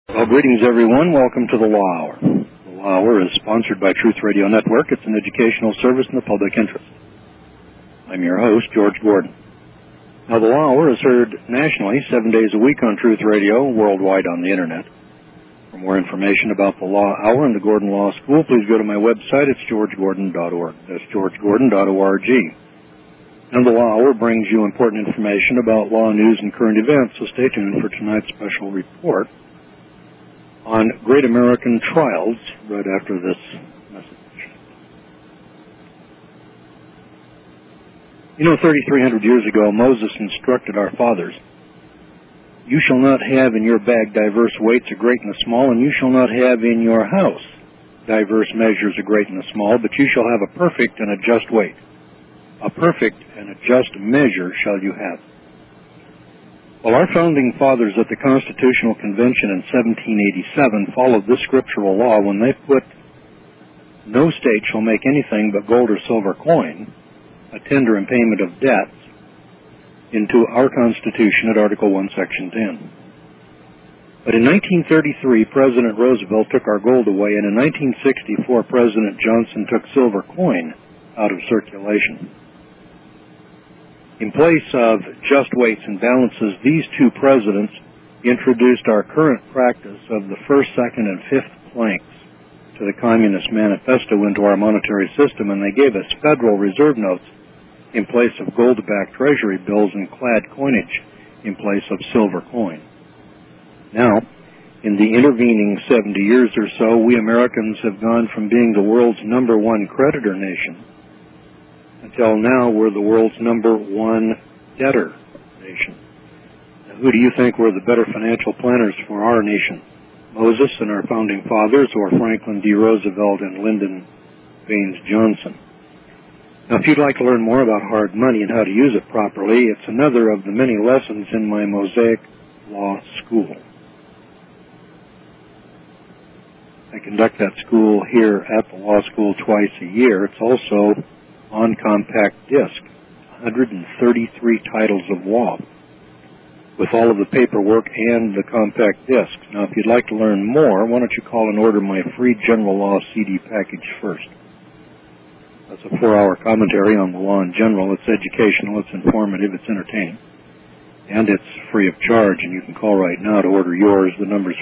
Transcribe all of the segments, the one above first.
Well, greetings, everyone. Welcome to the Law Hour. The Law Hour is sponsored by Truth Radio Network. It's an educational service in the public interest. I'm your host, George Gordon. Now, the Law Hour is heard nationally 7 days a week on Truth Radio, worldwide on the Internet. For more information about the Law Hour and the Gordon Law School, please go to my website. It's georgegordon.org. That's georgegordon.org. And the Law Hour brings you important information about law news and current events, so stay tuned for tonight's special report on Great American Trials right after this message. You know, 3,300 years ago, Moses instructed our fathers, "You shall not have in your bag diverse weights, a great and a small, and you shall not have in your house diverse measures, a great and a small, but you shall have a perfect and a just weight. A perfect and a just measure shall you have." Well, our founding fathers at the Constitutional Convention in 1787 followed this scriptural law when they put, "No state shall make anything but gold or silver coin, a tender in payment of debts," into our Constitution at Article 1, Section 10. But in 1933, President Roosevelt took our gold away, and in 1964, President Johnson took silver coin out of circulation. In place of just weights and balances, these two presidents introduced our current practice of the first, second, and fifth planks to the Communist Manifesto into our monetary system, and they gave us Federal Reserve notes in place of gold-backed treasury bills and clad coinage in place of silver coin. Now, in the intervening 70 years or so, we Americans have gone from being the world's number one creditor nation until now we're the world's number one debtor nation. Now, who do you think were the better financial planners for our nation? Moses and our founding fathers, or Franklin D. Roosevelt and Lyndon Baines Johnson? Now, if you'd like to learn more about hard money and how to use it properly, it's another of the many lessons in my Mosaic Law School. I conduct that school here at the law school twice a year. It's also on compact disc, 133 titles of law, with all of the paperwork and the compact disc. Now, if you'd like to learn more, why don't you call and order my free general law CD package first. That's a 4-hour commentary on the law in general. It's educational, it's informative, it's entertaining, and it's free of charge, and you can call right now to order yours. The number's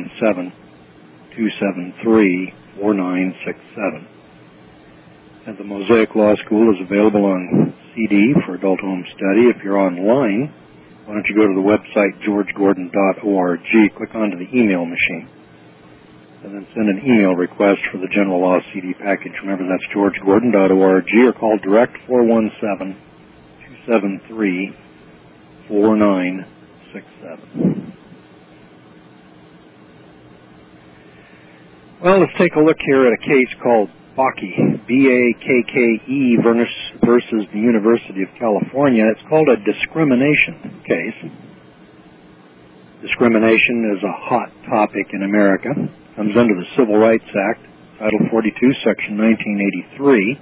417-273-4967. And the Mosaic Law School is available on CD for adult home study. If you're online, why don't you go to the website georgegordon.org, click onto the email machine, and then send an email request for the General Law CD package. Remember, that's georgegordon.org, or call direct 417-273-4967. Well, let's take a look here at a case called Bakke, B-A-K-K-E versus the University of California. It's called a discrimination case. Discrimination is a hot topic in America. It comes under the Civil Rights Act, Title 42, Section 1983.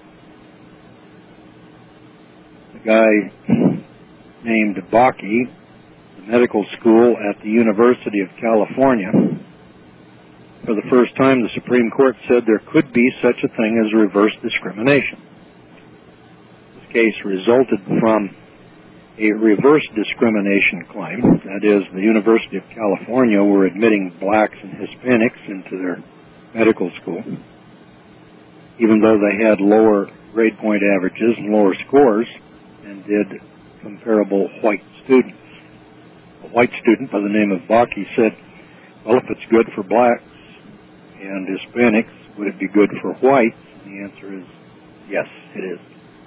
The guy named Bakke, the medical school at the University of California. For the first time, the Supreme Court said there could be such a thing as reverse discrimination. This case resulted from a reverse discrimination claim. That is, the University of California were admitting blacks and Hispanics into their medical school, even though they had lower grade point averages and lower scores than did comparable white students. A white student by the name of Bakke said, "Well, if it's good for blacks and Hispanics, would it be good for whites?" And the answer is yes, it is.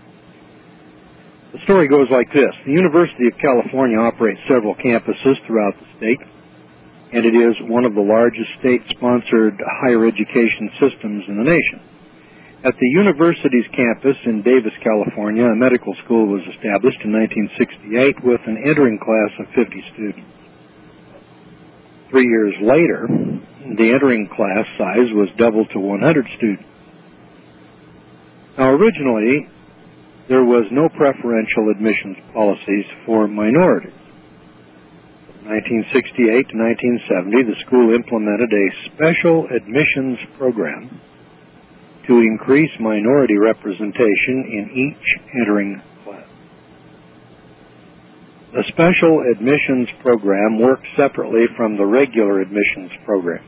The story goes like this. The University of California operates several campuses throughout the state, and it is one of the largest state-sponsored higher education systems in the nation. At the university's campus in Davis, California, a medical school was established in 1968 with an entering class of 50 students. 3 years later, the entering class size was doubled to 100 students. Now, originally, there was no preferential admissions policies for minorities. 1968 to 1970, the school implemented a special admissions program to increase minority representation in each entering class. The special admissions program worked separately from the regular admissions program.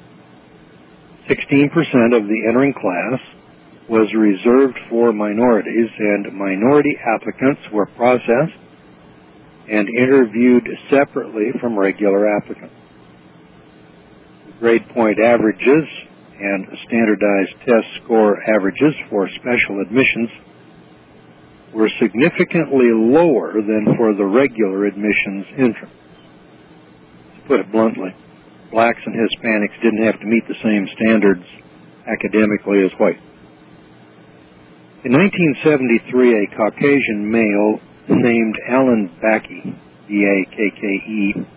16% of the entering class was reserved for minorities, and minority applicants were processed and interviewed separately from regular applicants. Grade point averages and standardized test score averages for special admissions were significantly lower than for the regular admissions entrance. To put it bluntly, blacks and Hispanics didn't have to meet the same standards academically as whites. In 1973, a Caucasian male named Alan Bakke, B-A-K-K-E,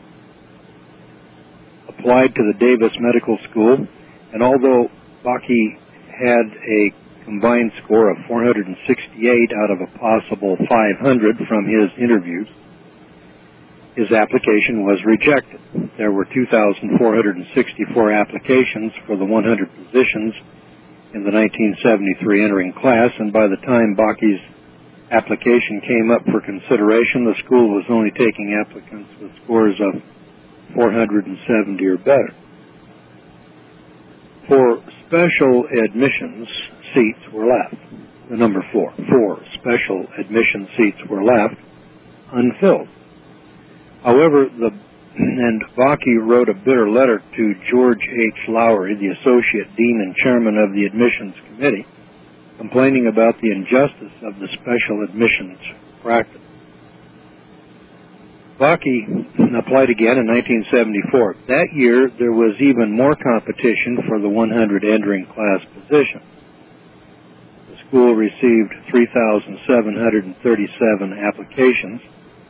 applied to the Davis Medical School, and although Bakke had a combined score of 468 out of a possible 500 from his interviews, his application was rejected. There were 2,464 applications for the 100 positions in the 1973 entering class, and by the time Bakke's application came up for consideration, the school was only taking applicants with scores of 470 or better. For special admissions, seats were left. The number 4. 4 special admission seats were left unfilled. However, Bakke wrote a bitter letter to George H. Lowry, the Associate Dean and Chairman of the Admissions Committee, complaining about the injustice of the special admissions practice. Bakke applied again in 1974. That year, there was even more competition for the 100 entering class position. The school received 3,737 applications.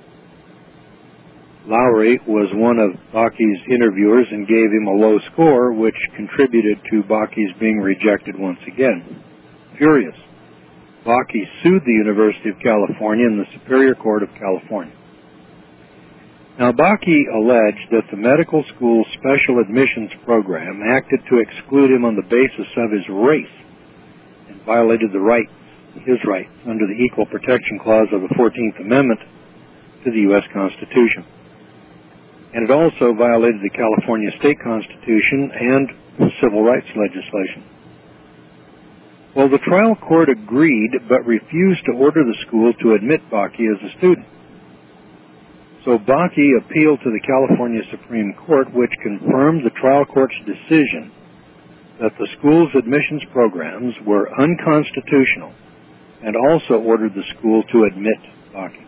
Lowry was one of Bakke's interviewers and gave him a low score, which contributed to Bakke's being rejected once again. Furious, Bakke sued the University of California in the Superior Court of California. Now, Bakke alleged that the medical school's special admissions program acted to exclude him on the basis of his race and violated his rights under the Equal Protection Clause of the 14th Amendment to the U.S. Constitution. And it also violated the California State Constitution and civil rights legislation. Well, the trial court agreed but refused to order the school to admit Bakke as a student. So Bakke appealed to the California Supreme Court, which confirmed the trial court's decision that the school's admissions programs were unconstitutional and also ordered the school to admit Bakke.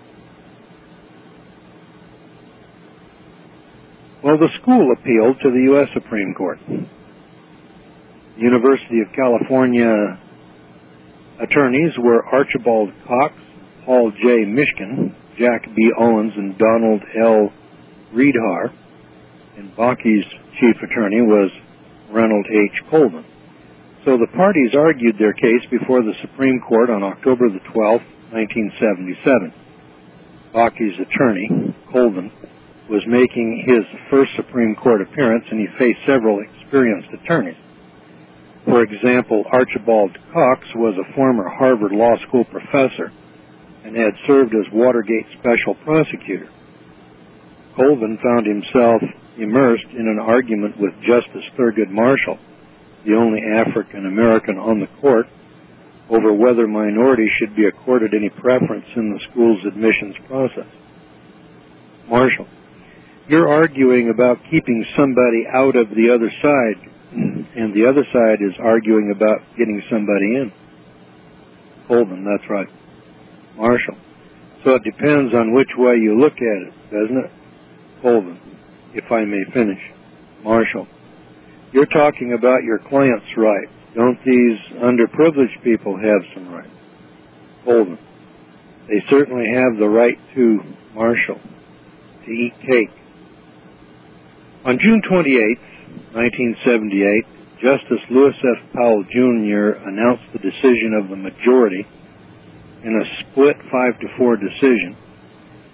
Well, the school appealed to the U.S. Supreme Court. The University of California attorneys were Archibald Cox, Paul J. Mishkin, Jack B. Owens, and Donald L. Riedhar, and Bakke's chief attorney was Ronald H. Colvin. So the parties argued their case before the Supreme Court on October the 12th, 1977. Bakke's attorney, Colvin, was making his first Supreme Court appearance, and he faced several experienced attorneys. For example, Archibald Cox was a former Harvard Law School professor and had served as Watergate special prosecutor. Colvin found himself immersed in an argument with Justice Thurgood Marshall, the only African American on the court, over whether minorities should be accorded any preference in the school's admissions process. Marshall: you're arguing about keeping somebody out of the other side, and the other side is arguing about getting somebody in. Colvin: that's right. Marshall: so it depends on which way you look at it, doesn't it? Colvin: if I may finish. Marshall: you're talking about your client's rights. Don't these underprivileged people have some rights? Colvin: they certainly have the right to, Marshall, to eat cake. On June 28, 1978, Justice Lewis F. Powell, Jr. announced the decision of the majority in a split 5-4 decision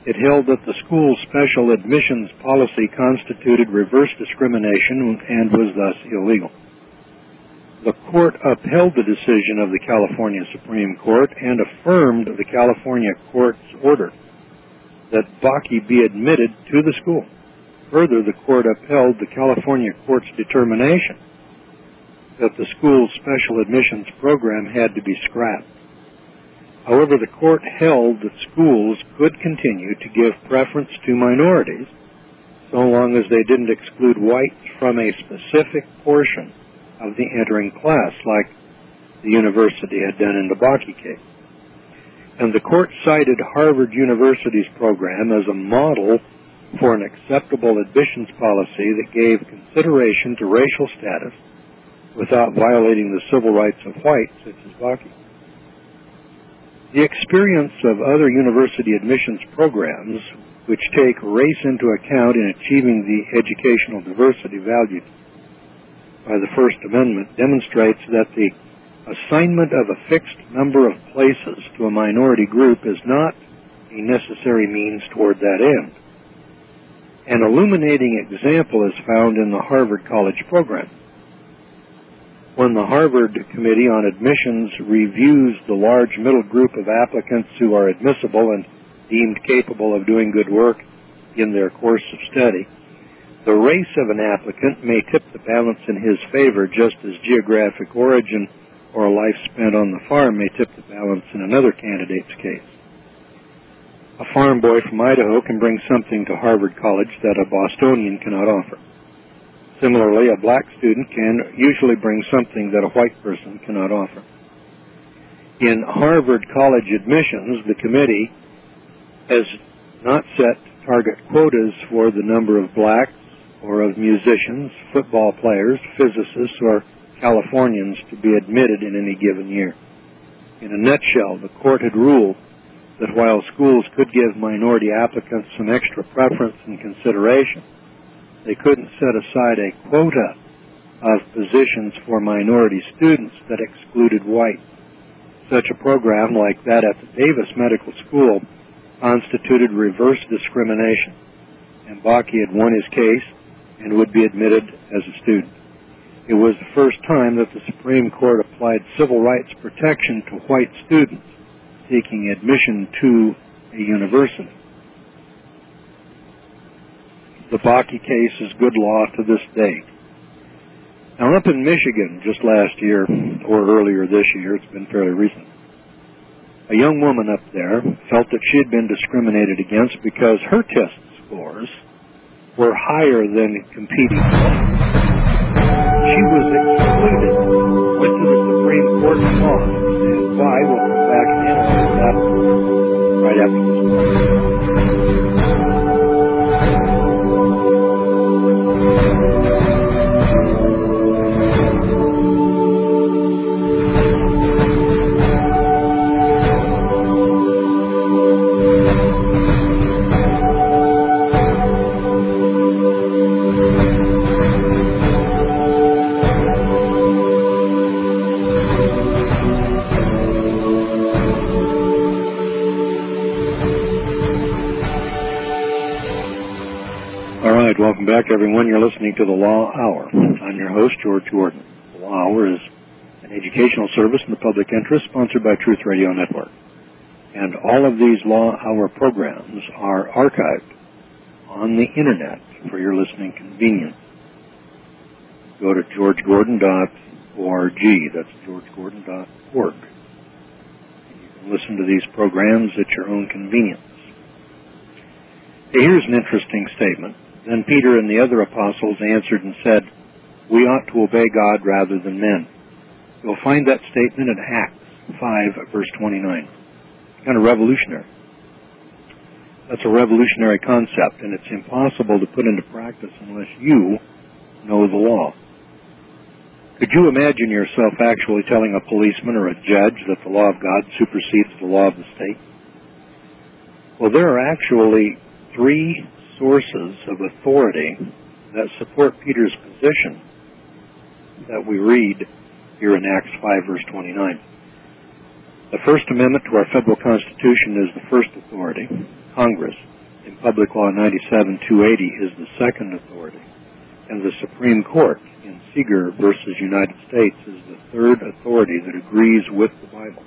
It held that the school's special admissions policy constituted reverse discrimination and was thus illegal. The court upheld the decision of the California Supreme Court and affirmed the California court's order that Bakke be admitted to the school. Further, the court upheld the California court's determination that the school's special admissions program had to be scrapped. However, the court held that schools could continue to give preference to minorities so long as they didn't exclude whites from a specific portion of the entering class, like the university had done in the Bakke case. And the court cited Harvard University's program as a model for an acceptable admissions policy that gave consideration to racial status without violating the civil rights of whites, such as Bakke. The experience of other university admissions programs, which take race into account in achieving the educational diversity valued by the First Amendment, demonstrates that the assignment of a fixed number of places to a minority group is not a necessary means toward that end. An illuminating example is found in the Harvard College program. When the Harvard Committee on Admissions reviews the large middle group of applicants who are admissible and deemed capable of doing good work in their course of study, the race of an applicant may tip the balance in his favor, just as geographic origin or a life spent on the farm may tip the balance in another candidate's case. A farm boy from Idaho can bring something to Harvard College that a Bostonian cannot offer. Similarly, a black student can usually bring something that a white person cannot offer. In Harvard College admissions, the committee has not set target quotas for the number of blacks or of musicians, football players, physicists, or Californians to be admitted in any given year. In a nutshell, the court had ruled that while schools could give minority applicants some extra preference and consideration, they couldn't set aside a quota of positions for minority students that excluded whites. Such a program like that at the Davis Medical School constituted reverse discrimination, and Bakke had won his case and would be admitted as a student. It was the first time that the Supreme Court applied civil rights protection to white students seeking admission to a university. The Bakke case is good law to this day. Now, up in Michigan just last year, or earlier this year, it's been fairly recent, a young woman up there felt that she had been discriminated against because her test scores were higher than competing players. She was excluded, went to the Supreme Court and lost, and why we'll come back and analyze that right after this. Welcome back, everyone. You're listening to the Law Hour. I'm your host, George Gordon. The Law Hour is an educational service in the public interest sponsored by Truth Radio Network. And all of these Law Hour programs are archived on the Internet for your listening convenience. Go to georgegordon.org. That's georgegordon.org. And you can listen to these programs at your own convenience. Hey, here's an interesting statement. Then Peter and the other apostles answered and said, "We ought to obey God rather than men." You'll find that statement in Acts 5, verse 29. Kind of revolutionary. That's a revolutionary concept, and it's impossible to put into practice unless you know the law. Could you imagine yourself actually telling a policeman or a judge that the law of God supersedes the law of the state? Well, there are actually three sources of authority that support Peter's position that we read here in Acts 5, verse 29. The First Amendment to our federal Constitution is the first authority. Congress in Public Law 97-280 is the second authority, and the Supreme Court in Seeger versus United States is the third authority that agrees with the Bible.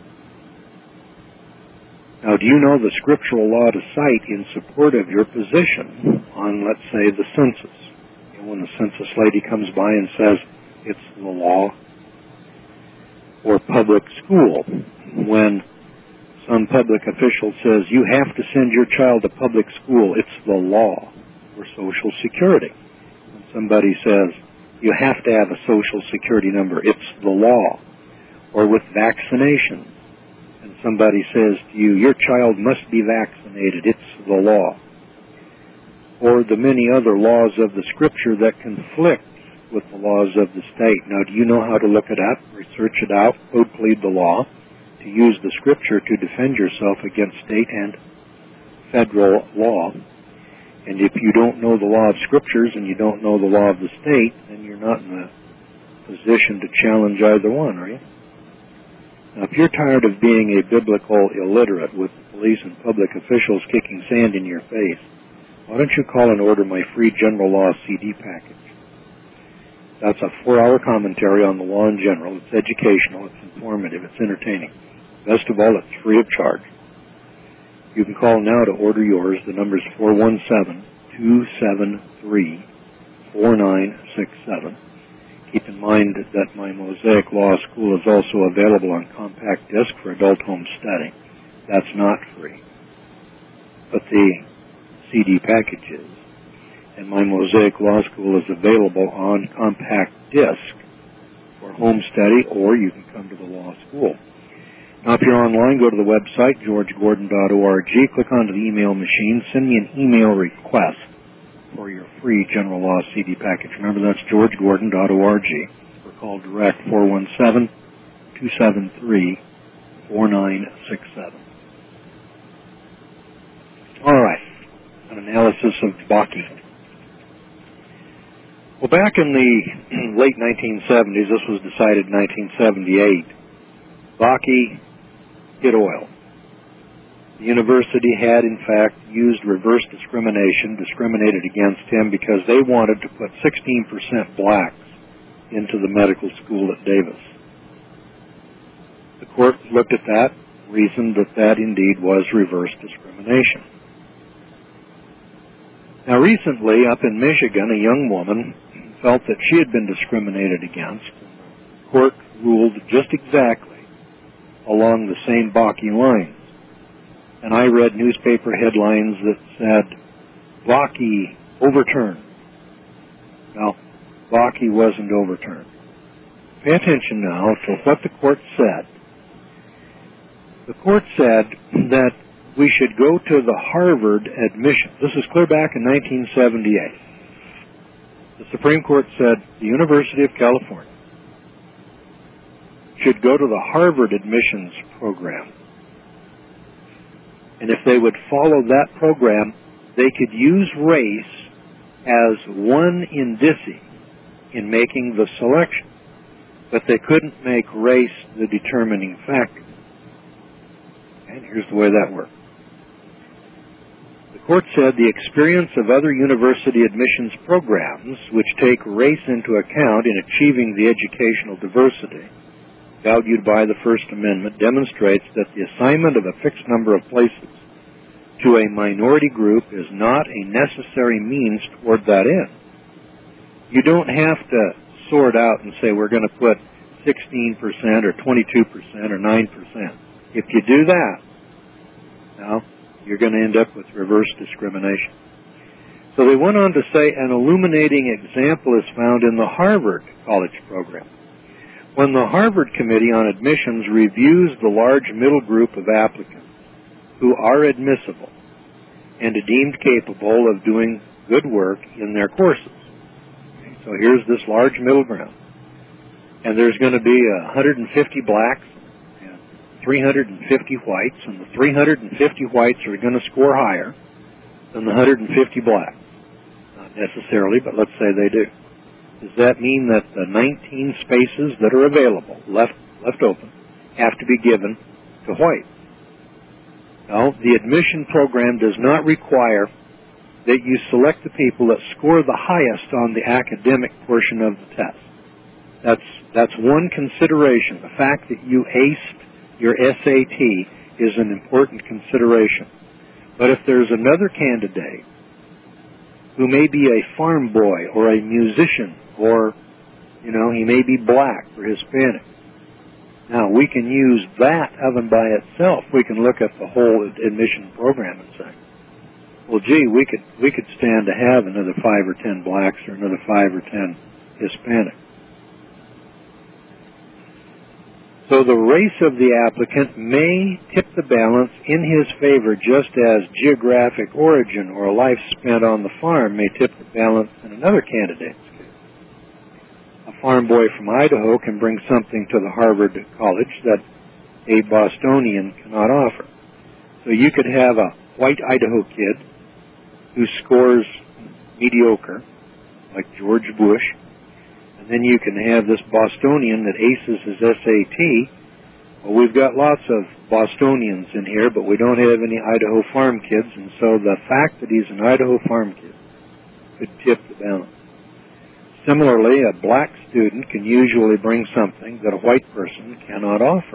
Now, do you know the scriptural law to cite in support of your position on, let's say, the census? You know, when the census lady comes by and says it's the law, or public school, when some public official says you have to send your child to public school, it's the law, or Social Security. When somebody says you have to have a Social Security number, it's the law. Or with vaccination, and somebody says to you, your child must be vaccinated, it's the law. Or the many other laws of the Scripture that conflict with the laws of the state. Now, do you know how to look it up, research it out, code plead the law, to use the Scripture to defend yourself against state and federal law? And if you don't know the law of Scriptures and you don't know the law of the state, then you're not in a position to challenge either one, are you? Now, if you're tired of being a biblical illiterate with the police and public officials kicking sand in your face, why don't you call and order my free general law CD package? That's a 4-hour commentary on the law in general. It's educational, it's informative, it's entertaining. Best of all, it's free of charge. You can call now to order yours. The number is 417-273-4967. Keep in mind that my Mosaic Law School is also available on compact disc for adult home study. That's not free. But the CD package is. And my Mosaic Law School is available on compact disc for home study, or you can come to the law school. Now, if you're online, go to the website, georgegordon.org, click onto the email machine, send me an email request for your free general law CD package. Remember, that's georgegordon.org, or call direct 417-273-4967. All right, an analysis of Bakke. Well, back in the late 1970s, this was decided in 1978, Bakke hit oil. The university had, in fact, used reverse discrimination, discriminated against him because they wanted to put 16% blacks into the medical school at Davis. The court looked at that, reasoned that that indeed was reverse discrimination. Now, recently, up in Michigan, a young woman felt that she had been discriminated against. The court ruled just exactly along the same Bakke lines. And I read newspaper headlines that said, Bakke overturned. Now, Bakke wasn't overturned. Pay attention now to what the court said. The court said that we should go to the Harvard admission. This is clear back in 1978. The Supreme Court said the University of California should go to the Harvard admissions program. And if they would follow that program, they could use race as one indice in making the selection. But they couldn't make race the determining factor. And here's the way that worked. The court said the experience of other university admissions programs, which take race into account in achieving the educational diversity valued by the First Amendment, demonstrates that the assignment of a fixed number of places to a minority group is not a necessary means toward that end. You don't have to sort out and say we're going to put 16% or 22% or 9%. If you do that, now you're going to end up with reverse discrimination. So they went on to say an illuminating example is found in the Harvard college program. When the Harvard Committee on Admissions reviews the large middle group of applicants who are admissible and deemed capable of doing good work in their courses. Okay, so here's this large middle ground. And there's going to be 150 blacks and 350 whites, and the 350 whites are going to score higher than the 150 blacks. Not necessarily, but let's say they do. Does that mean that the 19 spaces that are available, left open, have to be given to whites? No, the admission program does not require that you select the people that score the highest on the academic portion of the test. That's one consideration. The fact that you aced your SAT is an important consideration. But if there's another candidate who may be a farm boy or a musician or, he may be black or Hispanic, now we can use that oven by itself. We can look at the whole admission program and say, well, gee, we could stand to have another 5 or 10 blacks or another 5 or 10 Hispanics. So the race of the applicant may tip the balance in his favor, just as geographic origin or a life spent on the farm may tip the balance in another candidate's case. A farm boy from Idaho can bring something to the Harvard College that a Bostonian cannot offer. So you could have a white Idaho kid who scores mediocre, like George Bush, and then you can have this Bostonian that aces his SAT. Well, we've got lots of Bostonians in here, but we don't have any Idaho farm kids, and so the fact that he's an Idaho farm kid could tip the balance. Similarly, a black student can usually bring something that a white person cannot offer.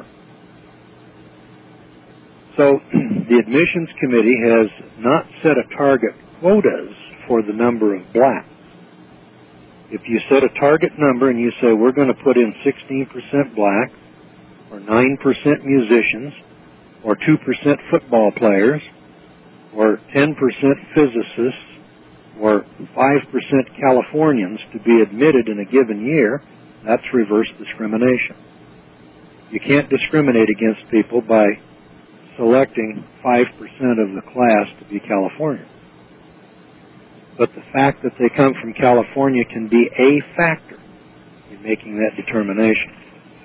So the admissions committee has not set a target quotas for the number of blacks. If you set a target number and you say we're going to put in 16% blacks, or 9% musicians, or 2% football players, or 10% physicists, or 5% Californians to be admitted in a given year, that's reverse discrimination. You can't discriminate against people by selecting 5% of the class to be Californians. But the fact that they come from California can be a factor in making that determination.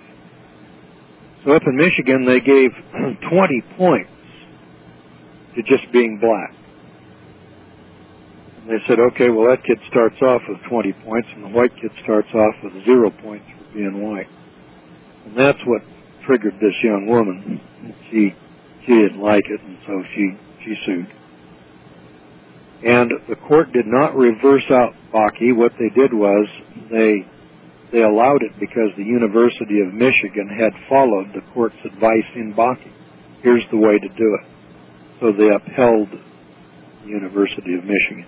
So up in Michigan, they gave 20 points to just being black. And they said, okay, well, that kid starts off with 20 points, and the white kid starts off with 0 points for being white. And that's what triggered this young woman. She didn't like it, and so she sued. And the court did not reverse out Bakke. What they did was they allowed it because the University of Michigan had followed the court's advice in Bakke. Here's the way to do it. So they upheld the University of Michigan.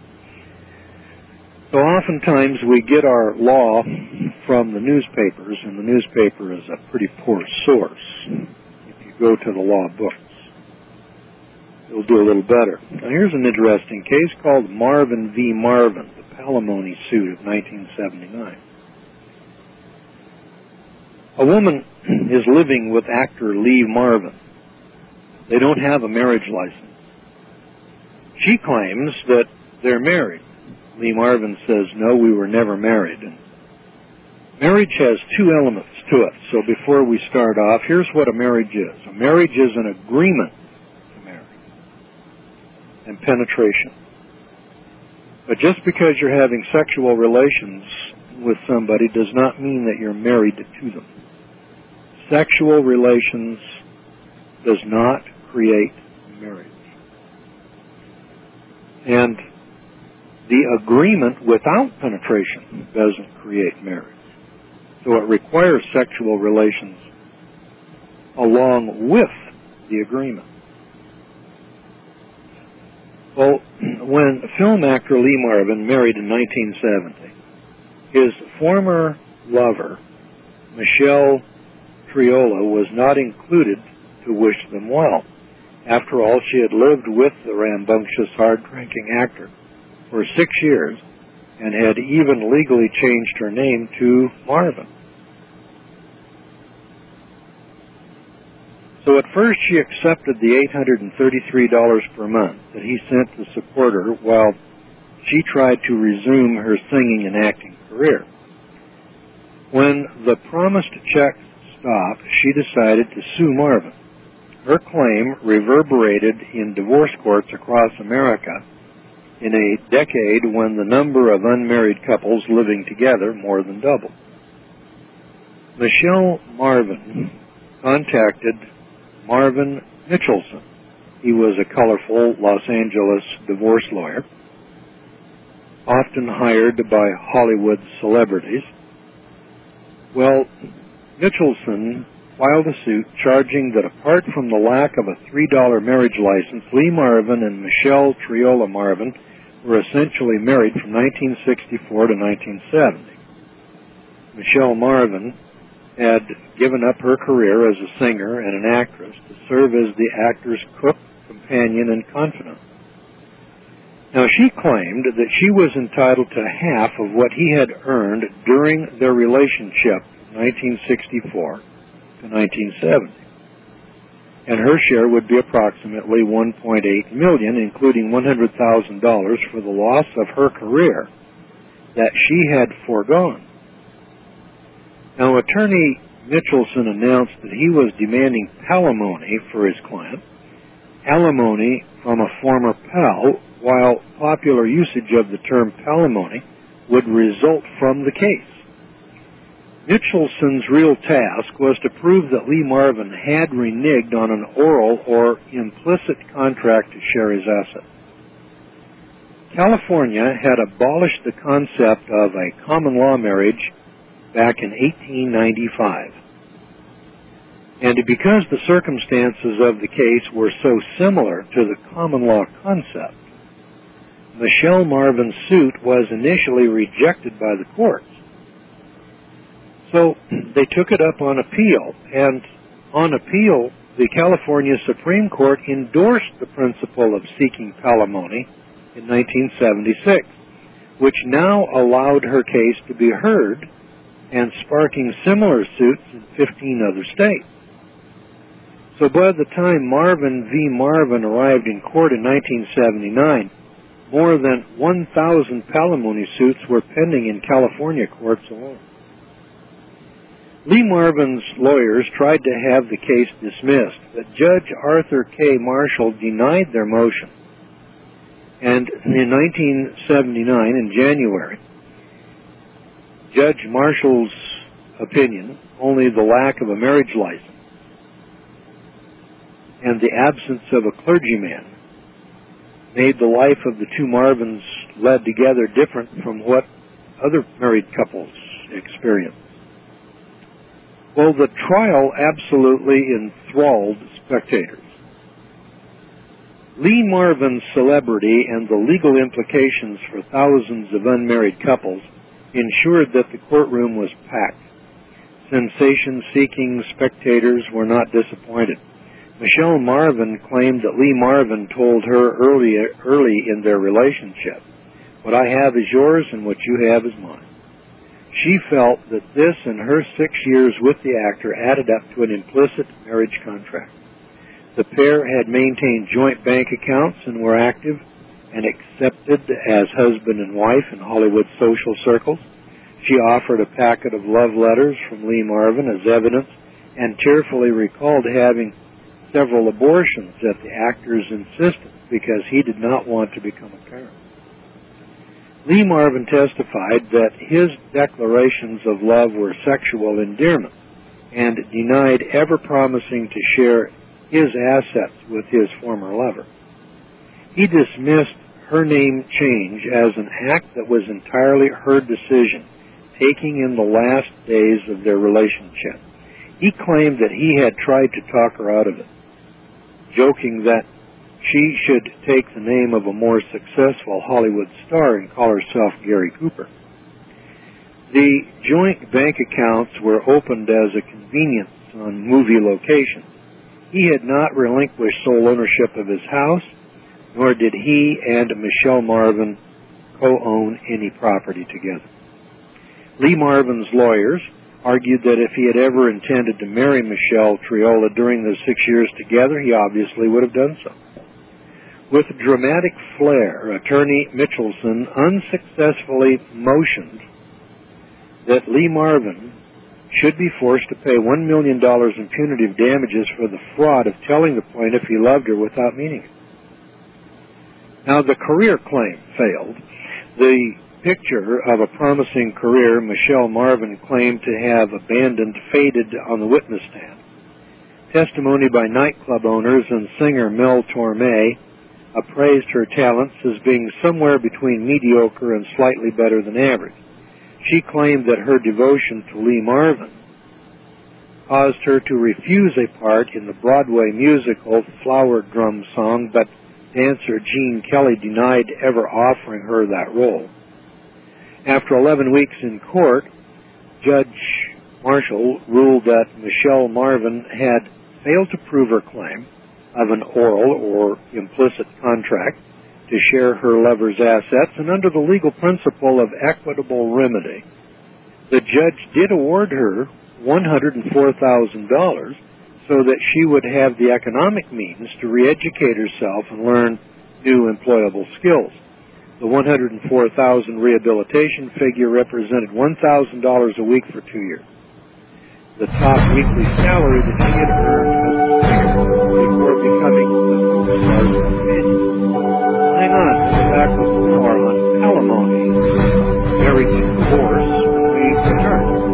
So oftentimes we get our law from the newspapers, and the newspaper is a pretty poor source. If you go to the law books, it'll do a little better. Now here's an interesting case called Marvin v. Marvin, the palimony suit of 1979. A woman is living with actor Lee Marvin. They don't have a marriage license. She claims that they're married. Lee Marvin says, no, we were never married. And marriage has two elements to it. So before we start off, here's what a marriage is. A marriage is an agreement to marry and penetration. But just because you're having sexual relations with somebody does not mean that you're married to them. Sexual relations does not create marriage. And the agreement without penetration doesn't create marriage. So it requires sexual relations along with the agreement. Well, when film actor Lee Marvin married in 1970, his former lover, Michelle Triola, was not included to wish them well. After all, she had lived with the rambunctious, hard-drinking actor for 6 years and had even legally changed her name to Marvin. So at first she accepted the $833 per month that he sent to support her while she tried to resume her singing and acting career. When the promised check stopped, she decided to sue Marvin. Her claim reverberated in divorce courts across America in a decade when the number of unmarried couples living together more than doubled. Michelle Marvin contacted Marvin Mitchelson. He was a colorful Los Angeles divorce lawyer, often hired by Hollywood celebrities. Well, Mitchelson filed a suit charging that apart from the lack of a $3 marriage license, Lee Marvin and Michelle Triola Marvin were essentially married from 1964 to 1970. Michelle Marvin had given up her career as a singer and an actress to serve as the actor's cook, companion, and confidant. Now, she claimed that she was entitled to half of what he had earned during their relationship from 1964 to 1970. And her share would be approximately $1.8 million, including $100,000 for the loss of her career that she had foregone. Now, Attorney Mitchelson announced that he was demanding palimony for his client, alimony from a former pal, while popular usage of the term palimony would result from the case. Mitchelson's real task was to prove that Lee Marvin had reneged on an oral or implicit contract to share his assets. California had abolished the concept of a common law marriage back in 1895. And because the circumstances of the case were so similar to the common law concept, Michelle Marvin's suit was initially rejected by the courts. So they took it up on appeal, and on appeal, the California Supreme Court endorsed the principle of seeking palimony in 1976, which now allowed her case to be heard and sparking similar suits in 15 other states. So by the time Marvin v. Marvin arrived in court in 1979, more than 1,000 palimony suits were pending in California courts alone. Lee Marvin's lawyers tried to have the case dismissed, but Judge Arthur K. Marshall denied their motion. And in 1979, in January, Judge Marshall's opinion, only the lack of a marriage license and the absence of a clergyman, made the life of the two Marvins led together different from what other married couples experienced. Well, the trial absolutely enthralled spectators. Lee Marvin's celebrity and the legal implications for thousands of unmarried couples ensured that the courtroom was packed. Sensation-seeking spectators were not disappointed. Michelle Marvin claimed that Lee Marvin told her early in their relationship, "What I have is yours and what you have is mine." She felt that this and her 6 years with the actor added up to an implicit marriage contract. The pair had maintained joint bank accounts and were active and accepted as husband and wife in Hollywood social circles. She offered a packet of love letters from Lee Marvin as evidence and tearfully recalled having several abortions at the actor's insistence because he did not want to become a parent. Lee Marvin testified that his declarations of love were sexual endearment and denied ever promising to share his assets with his former lover. He dismissed her name change as an act that was entirely her decision, taking in the last days of their relationship. He claimed that he had tried to talk her out of it, joking that she should take the name of a more successful Hollywood star and call herself Gary Cooper. The joint bank accounts were opened as a convenience on movie locations. He had not relinquished sole ownership of his house, nor did he and Michelle Marvin co-own any property together. Lee Marvin's lawyers argued that if he had ever intended to marry Michelle Triola during those 6 years together, he obviously would have done so. With dramatic flair, Attorney Mitchelson unsuccessfully motioned that Lee Marvin should be forced to pay $1 million in punitive damages for the fraud of telling the plaintiff he loved her without meaning it. Now, the career claim failed. The picture of a promising career Michelle Marvin claimed to have abandoned faded on the witness stand. Testimony by nightclub owners and singer Mel Torme appraised her talents as being somewhere between mediocre and slightly better than average. She claimed that her devotion to Lee Marvin caused her to refuse a part in the Broadway musical Flower Drum Song, but dancer Gene Kelly denied ever offering her that role. After 11 weeks in court, Judge Marshall ruled that Michelle Marvin had failed to prove her claim of an oral or implicit contract to share her lover's assets, and under the legal principle of equitable remedy, the judge did award her $104,000 so that she would have the economic means to re-educate herself and learn new employable skills. The $104,000 rehabilitation figure represented $1,000 a week for 2 years. The top weekly salary that she had earned before becoming the superstar companion. Hang on, we'll be back with more on alimony, marriage and divorce when we return.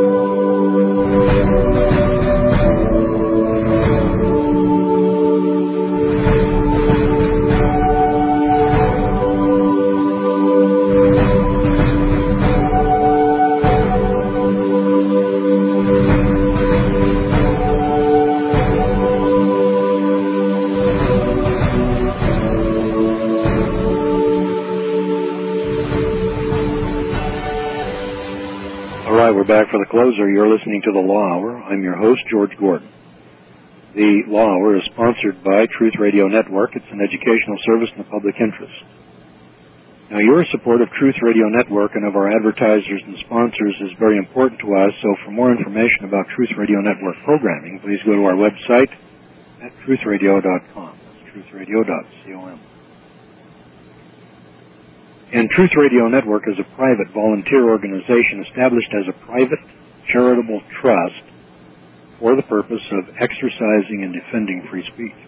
We're back for the closer. You're listening to the Law Hour. I'm your host, George Gordon. The Law Hour is sponsored by Truth Radio Network. It's an educational service in the public interest. Now, your support of Truth Radio Network and of our advertisers and sponsors is very important to us, so for more information about Truth Radio Network programming, please go to our website at truthradio.com. That's truthradio.com. And Truth Radio Network is a private volunteer organization established as a private charitable trust for the purpose of exercising and defending free speech.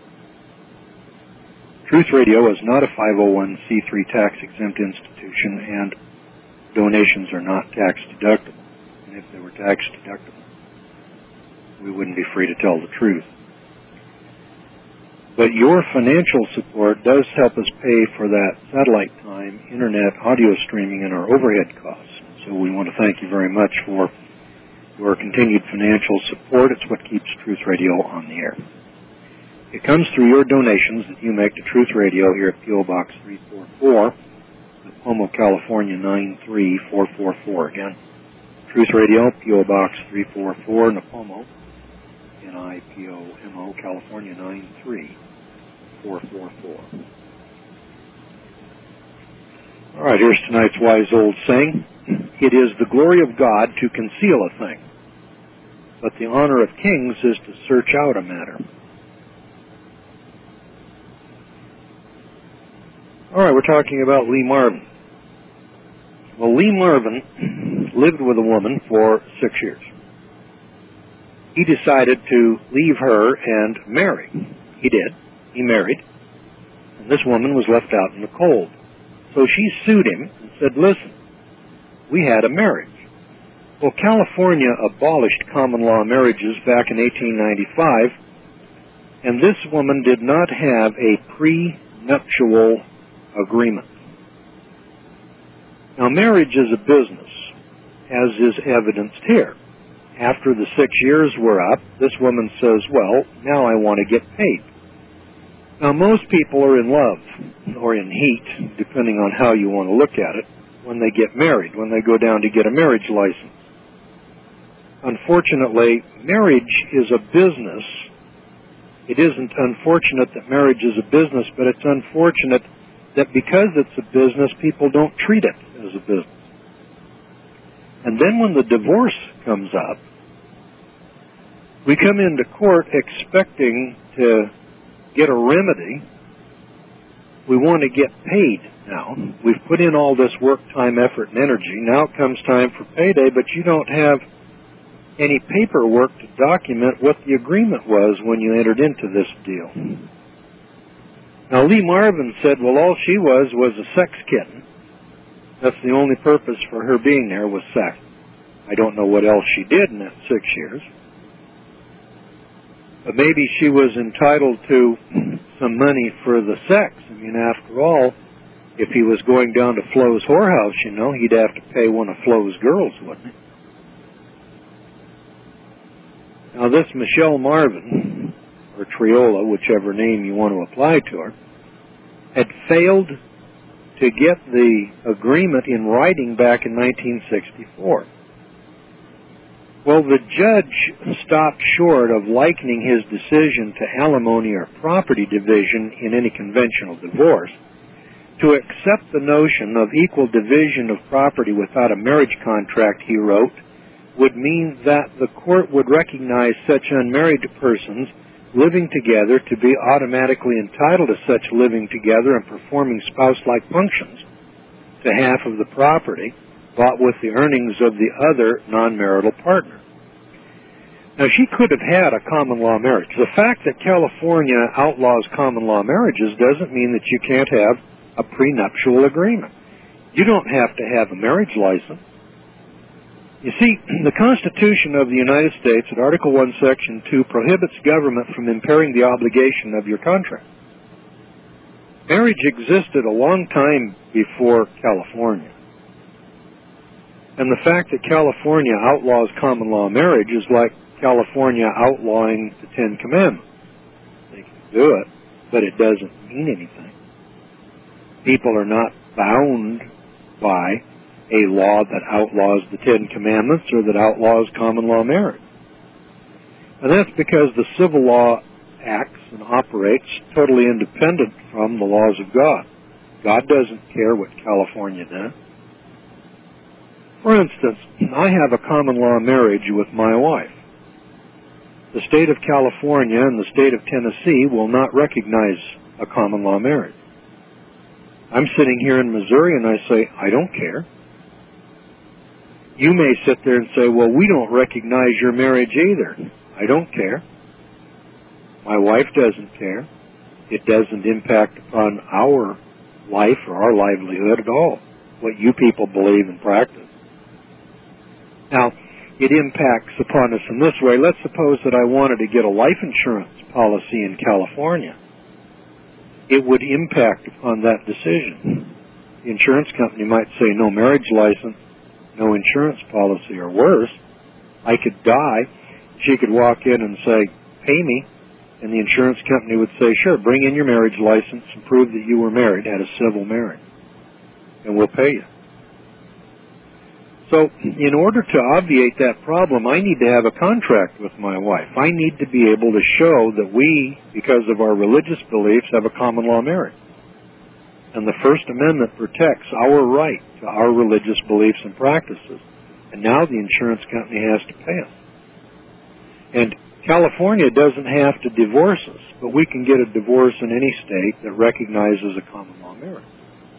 Truth Radio is not a 501c3 tax-exempt institution, and donations are not tax-deductible. And if they were tax-deductible, we wouldn't be free to tell the truth. But your financial support does help us pay for that satellite time, internet, audio streaming, and our overhead costs. So we want to thank you very much for your continued financial support. It's what keeps Truth Radio on the air. It comes through your donations that you make to Truth Radio here at P.O. Box 344, Nipomo, California 93444. Again, Truth Radio, P.O. Box 344, Nipomo, Nipomo, California 93444. All right, here's tonight's wise old saying. It is the glory of God to conceal a thing, but the honor of kings is to search out a matter. All right, we're talking about Lee Marvin. Well, Lee Marvin lived with a woman for 6 years. He decided to leave her and marry. He did. He married. And this woman was left out in the cold. So she sued him and said, listen, we had a marriage. Well, California abolished common law marriages back in 1895, and this woman did not have a prenuptial agreement. Now, marriage is a business, as is evidenced here. After the 6 years were up, this woman says, well, now I want to get paid. Now, most people are in love, or in heat, depending on how you want to look at it, when they get married, when they go down to get a marriage license. Unfortunately, marriage is a business. It isn't unfortunate that marriage is a business, but it's unfortunate that because it's a business, people don't treat it as a business. And then when the divorce comes up, we come into court expecting to get a remedy. We want to get paid now. We've put in all this work, time, effort, and energy. Now it comes time for payday, but you don't have any paperwork to document what the agreement was when you entered into this deal. Now, Lee Marvin said, well, all she was a sex kitten. That's the only purpose for her being there was sex. I don't know what else she did in that 6 years. But maybe she was entitled to some money for the sex. I mean, after all, if he was going down to Flo's whorehouse, he'd have to pay one of Flo's girls, wouldn't he? Now, this Michelle Marvin, or Triola, whichever name you want to apply to her, had failed to get the agreement in writing back in 1964. Well, the judge stopped short of likening his decision to alimony or property division in any conventional divorce. To accept the notion of equal division of property without a marriage contract, he wrote, would mean that the court would recognize such unmarried persons living together to be automatically entitled to such living together and performing spouse-like functions to half of the property bought with the earnings of the other non-marital partner. Now, she could have had a common law marriage. The fact that California outlaws common law marriages doesn't mean that you can't have a prenuptial agreement. You don't have to have a marriage license. You see, the Constitution of the United States, at Article 1, Section 2, prohibits government from impairing the obligation of your contract. Marriage existed a long time before California. And the fact that California outlaws common law marriage is like California outlawing the Ten Commandments. They can do it, but it doesn't mean anything. People are not bound by a law that outlaws the Ten Commandments or that outlaws common law marriage. And that's because the civil law acts and operates totally independent from the laws of God. God doesn't care what California does. For instance, I have a common law marriage with my wife. The state of California and the state of Tennessee will not recognize a common law marriage. I'm sitting here in Missouri and I say, I don't care. You may sit there and say, well, we don't recognize your marriage either. I don't care. My wife doesn't care. It doesn't impact upon our life or our livelihood at all, what you people believe and practice. Now, it impacts upon us in this way. Let's suppose that I wanted to get a life insurance policy in California. It would impact upon that decision. The insurance company might say no marriage license, no insurance policy, or worse. I could die. She could walk in and say, pay me. And the insurance company would say, sure, bring in your marriage license and prove that you were married, had a civil marriage, and we'll pay you. So in order to obviate that problem, I need to have a contract with my wife. I need to be able to show that we, because of our religious beliefs, have a common law marriage. And the First Amendment protects our right to our religious beliefs and practices. And now the insurance company has to pay us. And California doesn't have to divorce us, but we can get a divorce in any state that recognizes a common law marriage.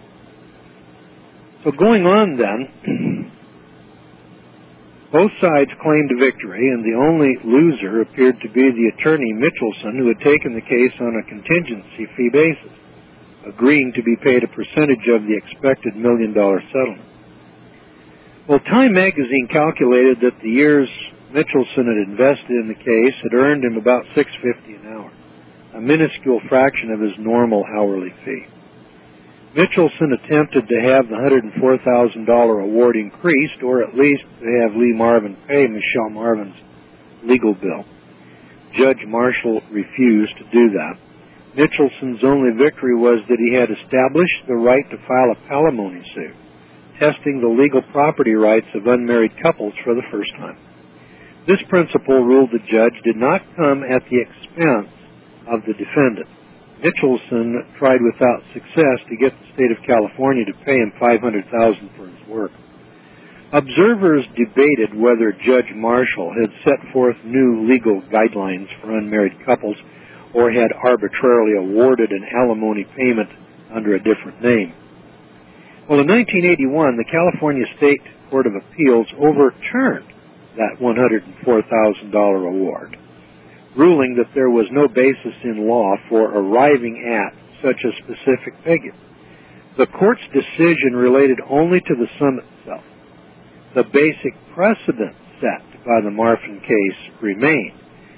So going on then, both sides claimed victory, and the only loser appeared to be the attorney Mitchelson, who had taken the case on a contingency fee basis, agreeing to be paid a percentage of the expected $1 million settlement. Well, Time magazine calculated that the years Mitchelson had invested in the case had earned him about $6.50 an hour, a minuscule fraction of his normal hourly fee. Mitchelson attempted to have the $104,000 award increased, or at least to have Lee Marvin pay Michelle Marvin's legal bill. Judge Marshall refused to do that. Mitchelson's only victory was that he had established the right to file a palimony suit, testing the legal property rights of unmarried couples for the first time. This principle, ruled the judge, did not come at the expense of the defendant. Mitchelson tried without success to get the state of California to pay him $500,000 for his work. Observers debated whether Judge Marshall had set forth new legal guidelines for unmarried couples or had arbitrarily awarded an alimony payment under a different name. Well, in 1981, the California State Court of Appeals overturned that $104,000 award, ruling that there was no basis in law for arriving at such a specific figure. The court's decision related only to the sum itself. The basic precedent set by the Marvin case remained,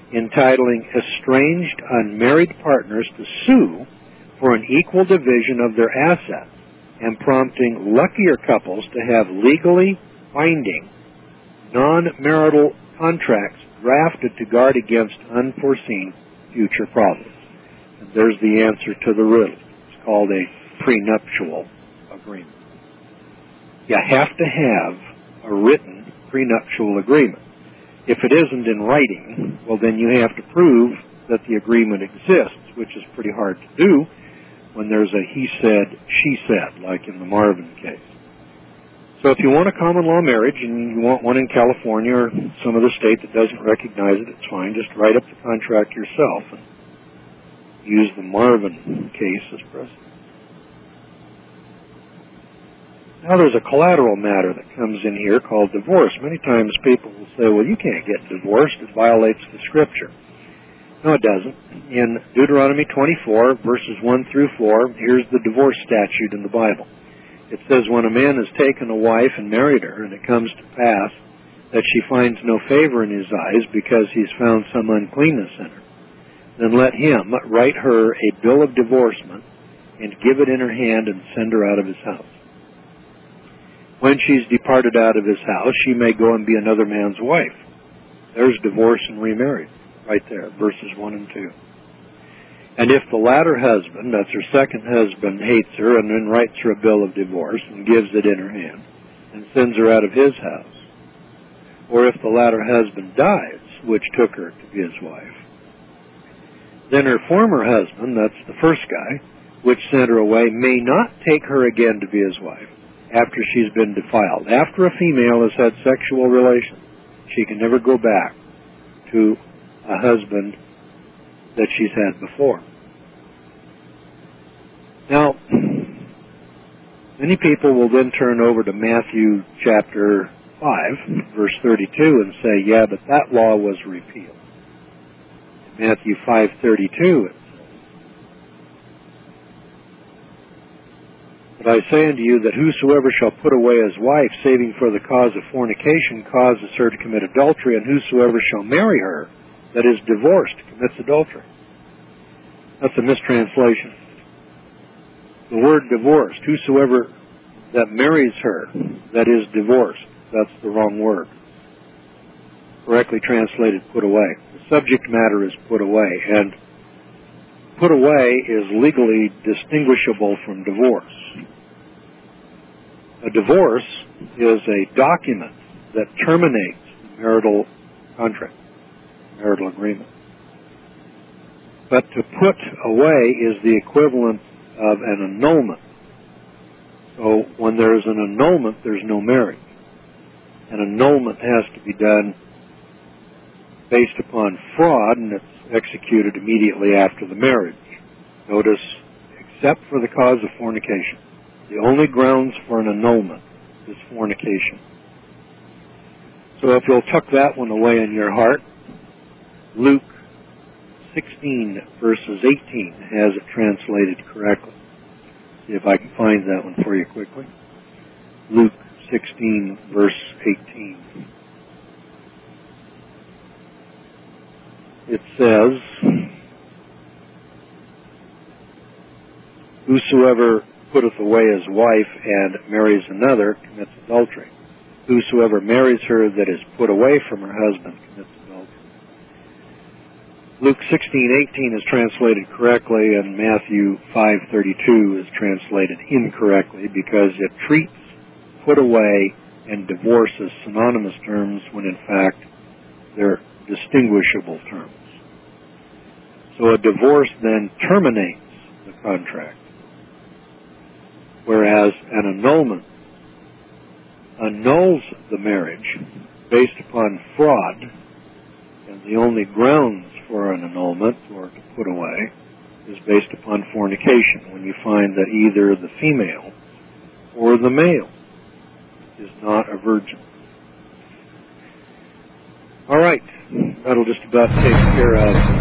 entitling estranged unmarried partners to sue for an equal division of their assets, and prompting luckier couples to have legally binding, non-marital contracts drafted to guard against unforeseen future problems. And there's the answer to the riddle. It's called a prenuptial agreement. You have to have a written prenuptial agreement. If it isn't in writing, well, then you have to prove that the agreement exists, which is pretty hard to do when there's a he said, she said, like in the Marvin case. So if you want a common law marriage and you want one in California or some other state that doesn't recognize it, it's fine. Just write up the contract yourself and use the Marvin case as precedent. Now there's a collateral matter that comes in here called divorce. Many times people will say, well, you can't get divorced. It violates the Scripture. No, it doesn't. In Deuteronomy 24, verses 1 through 4, here's the divorce statute in the Bible. It says, when a man has taken a wife and married her, and it comes to pass that she finds no favor in his eyes because he's found some uncleanness in her, then let him write her a bill of divorcement and give it in her hand and send her out of his house. When she's departed out of his house, she may go and be another man's wife. There's divorce and remarriage. Right there, verses 1 and 2. And if the latter husband, that's her second husband, hates her and then writes her a bill of divorce and gives it in her hand and sends her out of his house, or if the latter husband dies, which took her to be his wife, then her former husband, that's the first guy, which sent her away, may not take her again to be his wife after she's been defiled. After a female has had sexual relations, she can never go back to a husband that she's had before. Now, many people will then turn over to Matthew chapter 5, verse 32, and say, yeah, but that law was repealed. In Matthew 5:32, it says, but I say unto you that whosoever shall put away his wife, saving for the cause of fornication, causes her to commit adultery, and whosoever shall marry her, that is divorced, commits adultery. That's a mistranslation. The word divorced, whosoever that marries her, that is divorced, that's the wrong word. Correctly translated, put away. The subject matter is put away, and put away is legally distinguishable from divorce. A divorce is a document that terminates the marital contract, marital agreement. But to put away is the equivalent of an annulment. So when there's an annulment, there's no marriage. An annulment has to be done based upon fraud, and it's executed immediately after the marriage. Notice, except for the cause of fornication. The only grounds for an annulment is fornication. So if you'll tuck that one away in your heart, Luke 16 verses 18 has it translated correctly. See if I can find that one for you quickly. Luke 16 verse 18. It says, whosoever putteth away his wife and marries another commits adultery. Whosoever marries her that is put away from her husband commits adultery. Luke 16:18 is translated correctly, and Matthew 5:32 is translated incorrectly because it treats put away and divorce as synonymous terms when in fact they're distinguishable terms. So a divorce then terminates the contract, whereas an annulment annuls the marriage based upon fraud, and the only grounds for an annulment, or to put away, is based upon fornication, when you find that either the female or the male is not a virgin. All right, that'll just about take care of